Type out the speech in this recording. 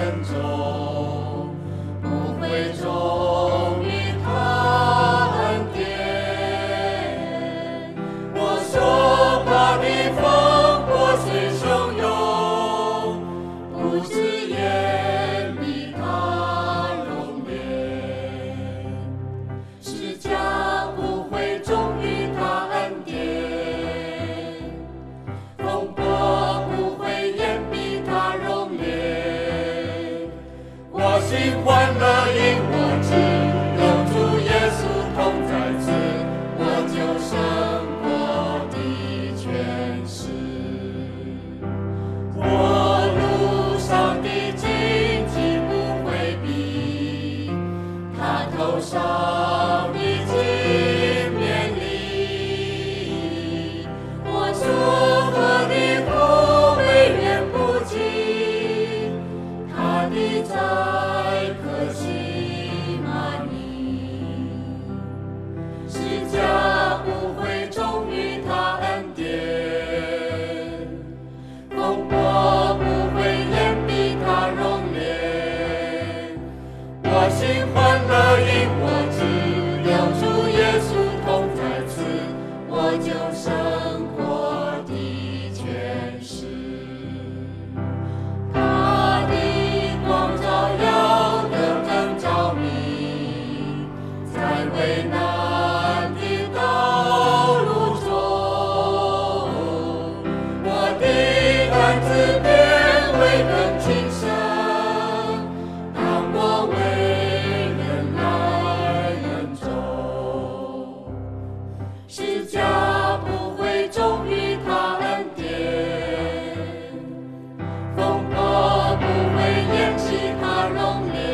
沉重，不会忠于他恩典。我所怕的风波虽汹涌，不至淹没他容颜。释迦不会忠于他恩典，风波不会淹没他容颜。我心欢乐，因我知有主耶稣同在此，我就胜过的权势。我路上的荆棘不回避，他头上的金面里，我所喝的苦味远不及，他的在可西玛尼。释迦不会忠于他恩典，风波不会淹没他容颜。我心欢乐，因我知有主耶稣同在此，我就胜过的权势。他的光照耀得更照明，在危难的道路中，我的担子变为更轻省，当我为人来恩重。释迦不会忠于他恩典，风波不会淹没他容颜。